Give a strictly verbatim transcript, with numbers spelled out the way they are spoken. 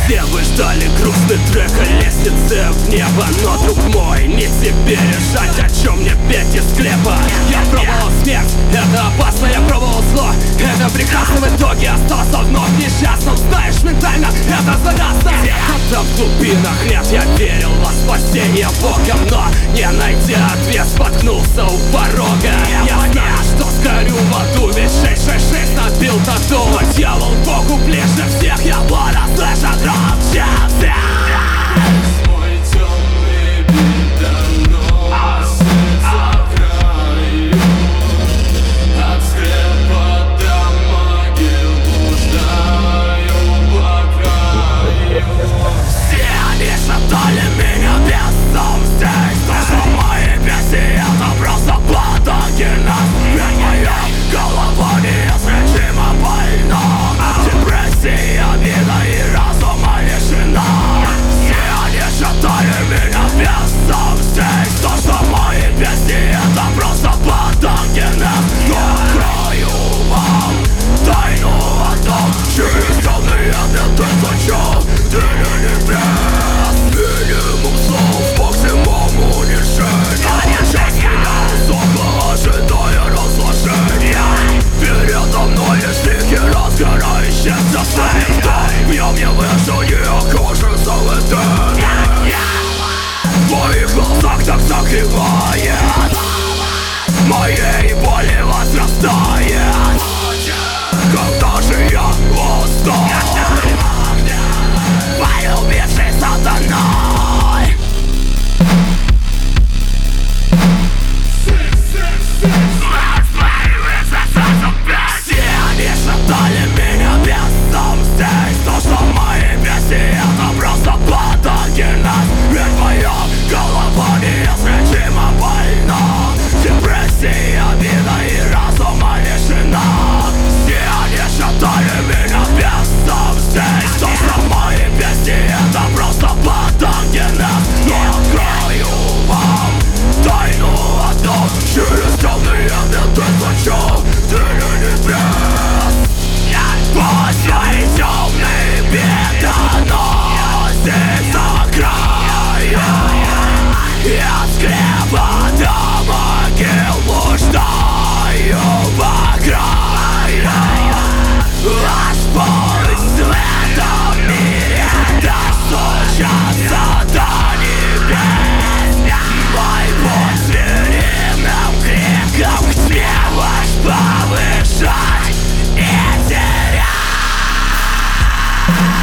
Все вы ждали грустный трек о лестнице в небо. Но, друг мой, не тебе решать, о чем мне петь из склепа. Я пробовал смерть, это опасно, я пробовал зло, это прекрасно, в итоге остался вновь несчастным. Знаешь, ментально это заразно. Где-то в глубинах лет я верил во спасение Богом, но, не найдя ответ, споткнулся у порога. Я знаю, что сгорю в аду, ведь шесть шесть шесть набил тату. Но дьявол Богу ближе всех, я воля слышит громче всех. Мой темный бедонос в краю, от склепа до могил блуждаю по краю. Все они шатали меня бездом здесь, то, что мои песни это просто потоки нас. Ведь моя голова неизлечимо больна, депрессия, обида и разума лишена. Все они шатали меня бездом здесь, то, что мои песни это просто потоки нас. Но открою вам тайну о том, через темные меты зачем дыри небес. Минимум слов, максимум унижения. Часть меня усохла, ожидая разложения. Передо мной лишь лики разгорающихся цветов. В нем я выжил, не окажется в этере. В моих глазах так согревает, моей боли возрастает. Когда же я устал, полюбивший сатаной. Все они шатали меня бездом здесь, то, что мои песни это просто потоки нас. Ведь моя голова неизлечимо больна, депрессия, обида и разума лишена. Все они шатали меня бездом здесь, то, что мои песни это просто потоки нас. Но открою вам тайну о том, через темные меты зачем дыри небес. Пусть мои темные бедоносы за краю, я от склепа до могил блуждаю по краю. Аж пусть в этом мире достучаться до небес. Мой путь звериным криком к тебе лишь повышать и терять.